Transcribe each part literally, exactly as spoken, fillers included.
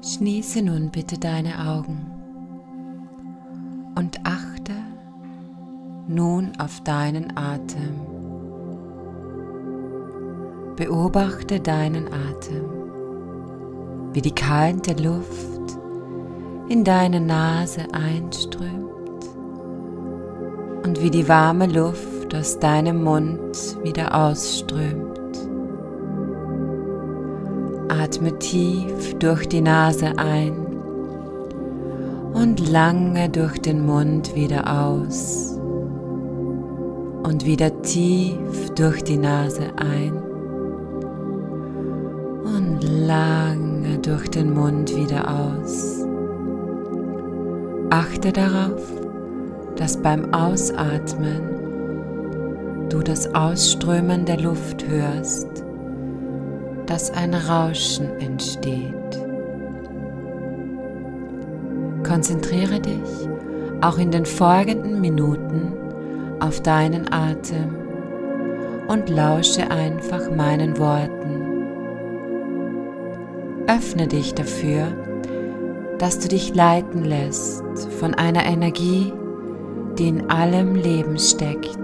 Schließe nun bitte deine Augen und achte nun auf deinen Atem. Beobachte deinen Atem, wie die kalte Luft in deine Nase einströmt und wie die warme Luft aus deinem Mund wieder ausströmt. Atme tief durch die Nase ein und lange durch den Mund wieder aus und wieder tief durch die Nase ein und lange durch den Mund wieder aus. Achte darauf, dass beim Ausatmen du das Ausströmen der Luft hörst, dass ein Rauschen entsteht. Konzentriere dich auch in den folgenden Minuten auf deinen Atem und lausche einfach meinen Worten. Öffne dich dafür, dass du dich leiten lässt von einer Energie, die in allem Leben steckt.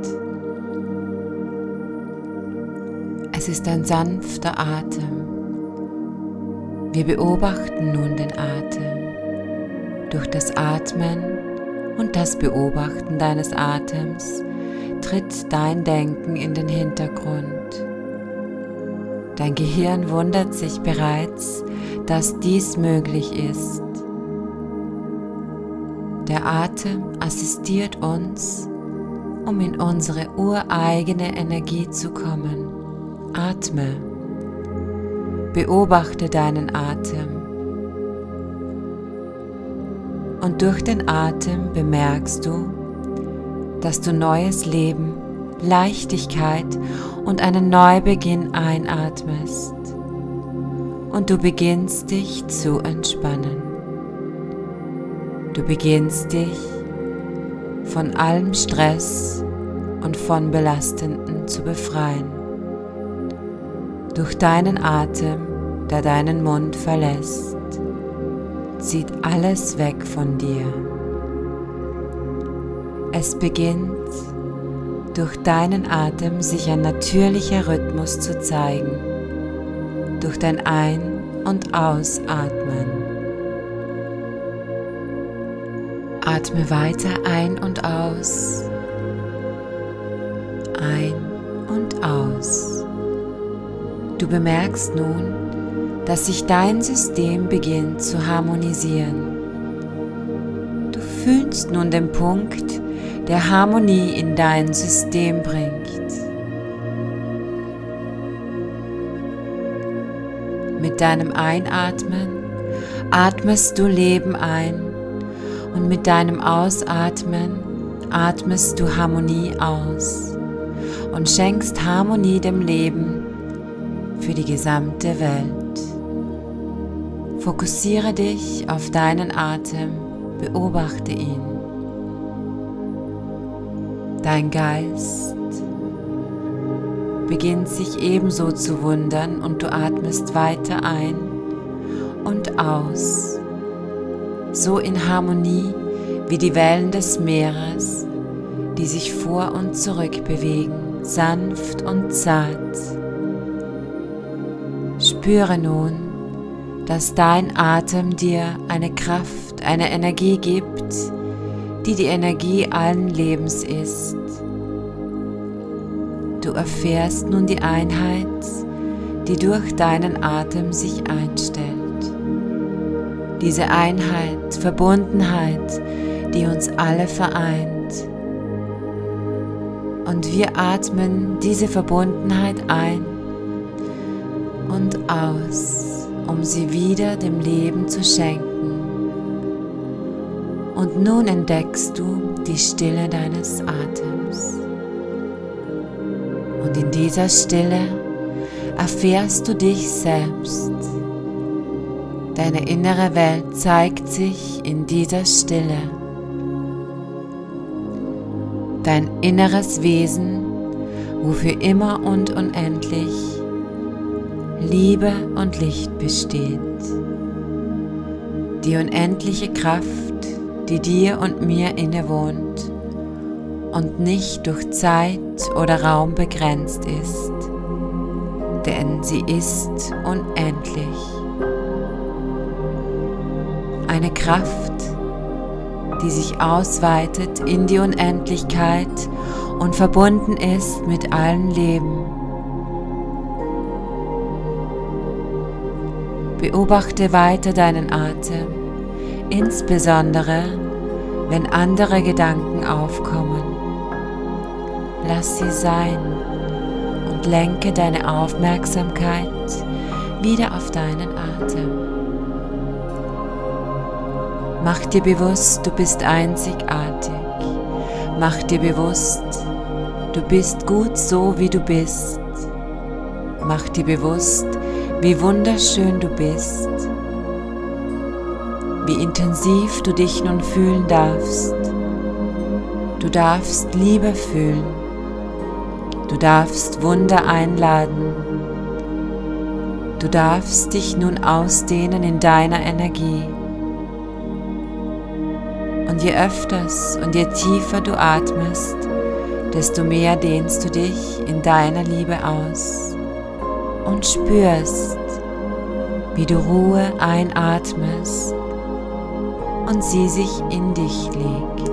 Es ist ein sanfter Atem. Wir beobachten nun den Atem. Durch das Atmen und das Beobachten deines Atems tritt dein Denken in den Hintergrund. Dein Gehirn wundert sich bereits, dass dies möglich ist. Der Atem assistiert uns, um in unsere ureigene Energie zu kommen. Atme. Beobachte deinen Atem. Und durch den Atem bemerkst du, dass du neues Leben, Leichtigkeit und einen Neubeginn einatmest. Und du beginnst dich zu entspannen. Du beginnst dich von allem Stress und von Belastenden zu befreien. Durch deinen Atem, der deinen Mund verlässt, zieht alles weg von dir. Es beginnt, durch deinen Atem sich ein natürlicher Rhythmus zu zeigen, durch dein Ein- und Ausatmen. Atme weiter ein und aus, ein und aus. Du bemerkst nun, dass sich dein System beginnt zu harmonisieren. Du fühlst nun den Punkt, der Harmonie in dein System bringt. Mit deinem Einatmen atmest du Leben ein und mit deinem Ausatmen atmest du Harmonie aus und schenkst Harmonie dem Leben für die gesamte Welt. Fokussiere dich auf deinen Atem, beobachte ihn. Dein Geist beginnt sich ebenso zu wundern und du atmest weiter ein und aus, so in Harmonie wie die Wellen des Meeres, die sich vor und zurück bewegen, sanft und zart. Spüre nun, dass dein Atem dir eine Kraft, eine Energie gibt, die die Energie allen Lebens ist. Du erfährst nun die Einheit, die durch deinen Atem sich einstellt. Diese Einheit, Verbundenheit, die uns alle vereint. Und wir atmen diese Verbundenheit ein und aus, um sie wieder dem Leben zu schenken. Und nun entdeckst du die Stille deines Atems. Und in dieser Stille erfährst du dich selbst. Deine innere Welt zeigt sich in dieser Stille. Dein inneres Wesen, wofür immer und unendlich Liebe und Licht besteht. die unendliche Kraft, die dir und mir innewohnt und nicht durch Zeit oder Raum begrenzt ist, denn sie ist unendlich. Eine Kraft, die sich ausweitet in die Unendlichkeit und verbunden ist mit allen Leben. Beobachte weiter deinen Atem, insbesondere wenn andere Gedanken aufkommen. Lass sie sein und lenke deine Aufmerksamkeit wieder auf deinen Atem. Mach dir bewusst, du bist einzigartig. Mach dir bewusst, du bist gut so, wie du bist. Mach dir bewusst, wie wunderschön du bist, wie intensiv du dich nun fühlen darfst. Du darfst Liebe fühlen. Du darfst Wunder einladen. Du darfst dich nun ausdehnen in deiner Energie. Und je öfters und je tiefer du atmest, desto mehr dehnst du dich in deiner Liebe aus und spürst, wie du Ruhe einatmest und sie sich in dich legt.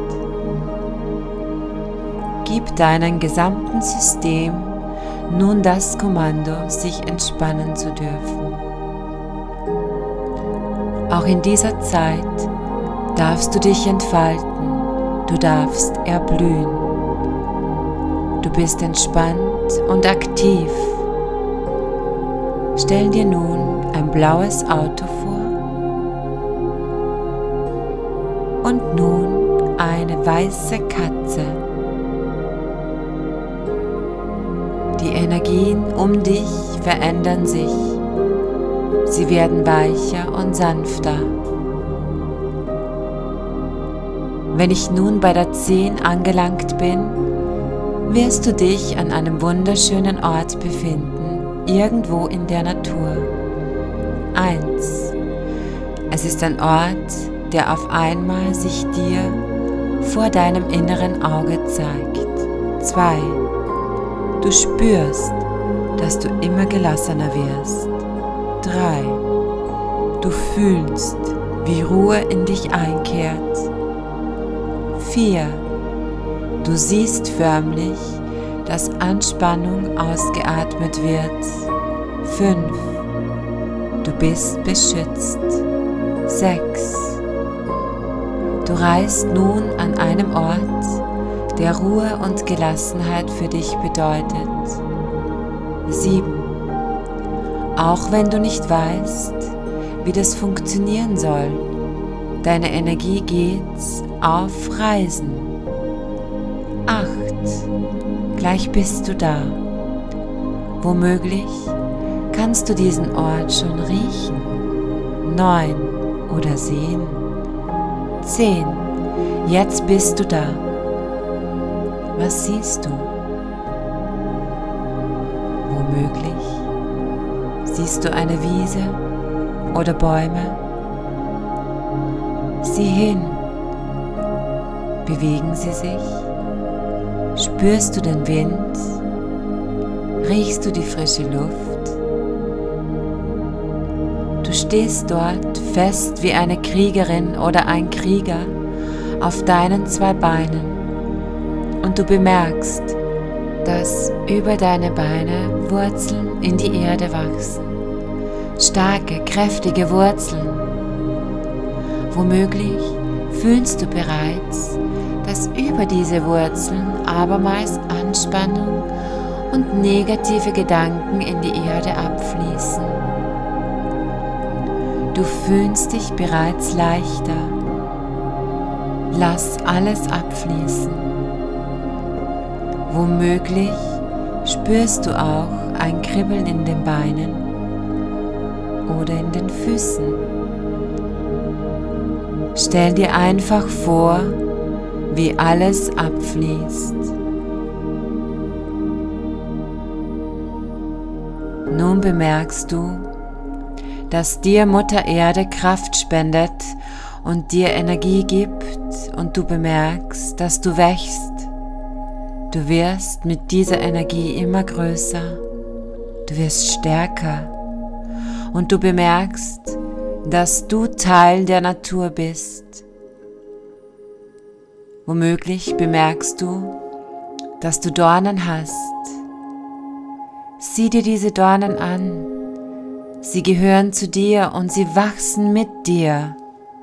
Gib deinem gesamten System nun das Kommando, sich entspannen zu dürfen. Auch in dieser Zeit darfst du dich entfalten, du darfst erblühen. Du bist entspannt und aktiv. Stell dir nun ein blaues Auto vor und nun eine weiße Katze. Die Energien um dich verändern sich. Sie werden weicher und sanfter. Wenn ich nun bei der zehn angelangt bin, wirst du dich an einem wunderschönen Ort befinden, irgendwo in der Natur. eins. Es ist ein Ort, der auf einmal sich dir vor deinem inneren Auge zeigt. zwei. Du spürst, dass du immer gelassener wirst. drei. Du fühlst, wie Ruhe in dich einkehrt. vier. Du siehst förmlich, dass Anspannung ausgeatmet wird. fünf. Du bist beschützt. sechs. Du reist nun an einem Ort, der Ruhe und Gelassenheit für dich bedeutet. sieben. Auch wenn du nicht weißt, wie das funktionieren soll, deine Energie geht auf Reisen. acht. Gleich bist du da. Womöglich kannst du diesen Ort schon riechen. neun. Oder sehen. zehn. Jetzt bist du da. Was siehst du? Womöglich siehst du eine Wiese oder Bäume. Sieh hin. Bewegen sie sich? Spürst du den Wind? Riechst du die frische Luft? Du stehst dort fest wie eine Kriegerin oder ein Krieger auf deinen zwei Beinen und du bemerkst, dass über deine Beine Wurzeln in die Erde wachsen. Starke, kräftige Wurzeln. Womöglich fühlst du bereits, dass über diese Wurzeln abermals Anspannung und negative Gedanken in die Erde abfließen. Du fühlst dich bereits leichter. Lass alles abfließen. Womöglich spürst du auch ein Kribbeln in den Beinen oder in den Füßen. Stell dir einfach vor, wie alles abfließt. Nun bemerkst du, dass dir Mutter Erde Kraft spendet und dir Energie gibt und du bemerkst, dass du wächst. Du wirst mit dieser Energie immer größer, du wirst stärker und du bemerkst, dass du Teil der Natur bist. Womöglich bemerkst du, dass du Dornen hast. Sieh dir diese Dornen an. Sie gehören zu dir und sie wachsen mit dir.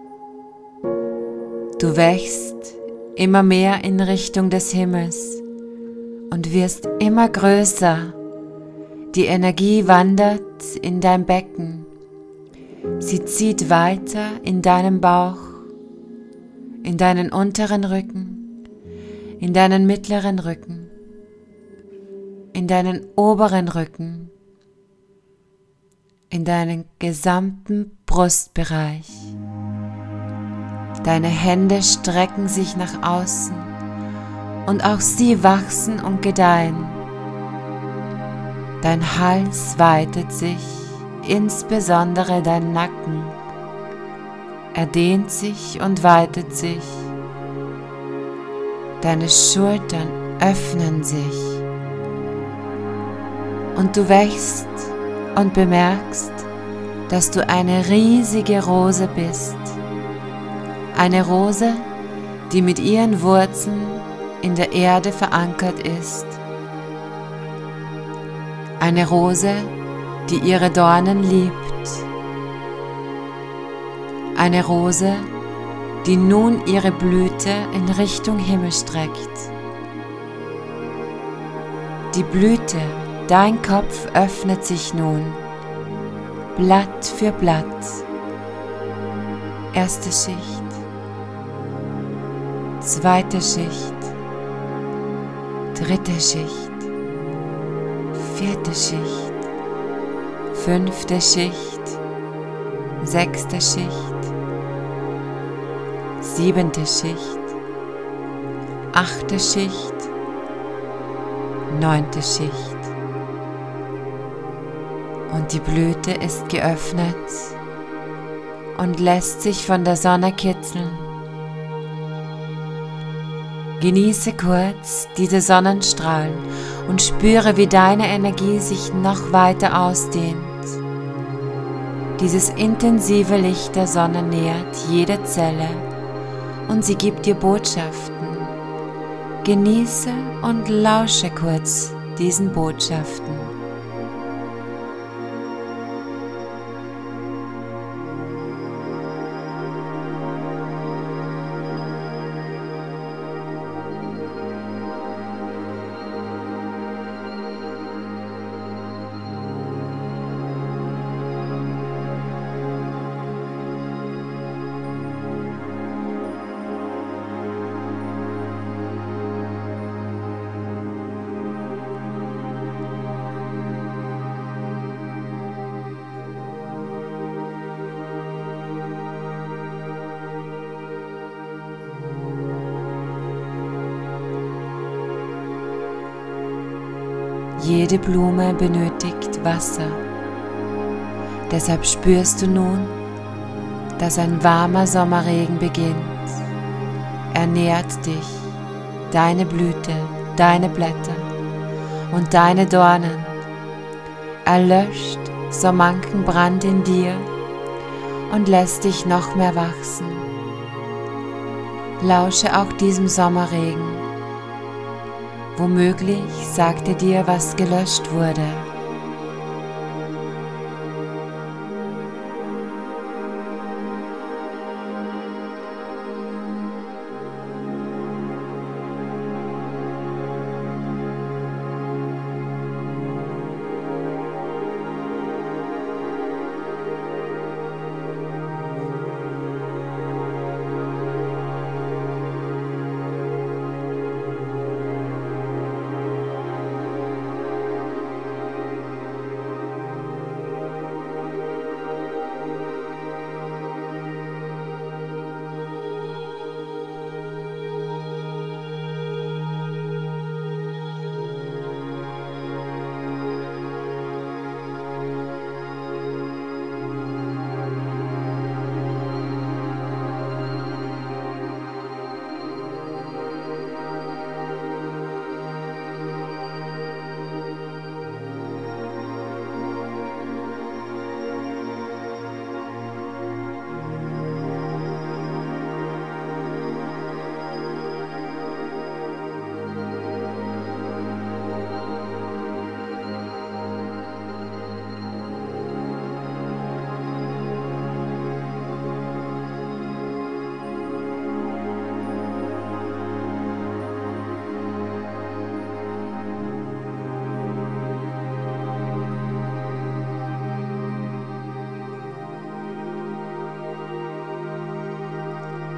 Du wächst immer mehr in Richtung des Himmels und wirst immer größer. Die Energie wandert in dein Becken. Sie zieht weiter in deinem Bauch, in deinen unteren Rücken, in deinen mittleren Rücken, in deinen oberen Rücken, in deinen gesamten Brustbereich. Deine Hände strecken sich nach außen und auch sie wachsen und gedeihen. Dein Hals weitet sich, insbesondere dein Nacken. Er dehnt sich und weitet sich. Deine Schultern öffnen sich. Und du wächst und bemerkst, dass du eine riesige Rose bist. Eine Rose, die mit ihren Wurzeln in der Erde verankert ist. Eine Rose, die ihre Dornen liebt. Eine Rose, die nun ihre Blüte in Richtung Himmel streckt. Die Blüte, dein Kopf öffnet sich nun, Blatt für Blatt. Erste Schicht, zweite Schicht, dritte Schicht, vierte Schicht, fünfte Schicht, sechste Schicht, siebente Schicht, achte Schicht, neunte Schicht. Und die Blüte ist geöffnet und lässt sich von der Sonne kitzeln. Genieße kurz diese Sonnenstrahlen und spüre, wie deine Energie sich noch weiter ausdehnt. Dieses intensive Licht der Sonne nährt jede Zelle und sie gibt dir Botschaften. Genieße und lausche kurz diesen Botschaften. Jede Blume benötigt Wasser. Deshalb spürst du nun, dass ein warmer Sommerregen beginnt. Er nährt dich, deine Blüte, deine Blätter und deine Dornen. Er löscht so manchen Brand in dir und lässt dich noch mehr wachsen. Lausche auch diesem Sommerregen. Womöglich sagt er dir, was gelöscht wurde.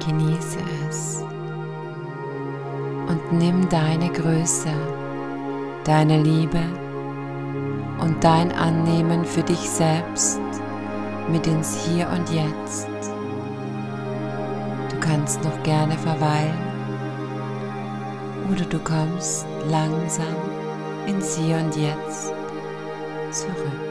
Genieße es und nimm deine Größe, deine Liebe und dein Annehmen für dich selbst mit ins Hier und Jetzt. Du kannst noch gerne verweilen oder du kommst langsam ins Hier und Jetzt zurück.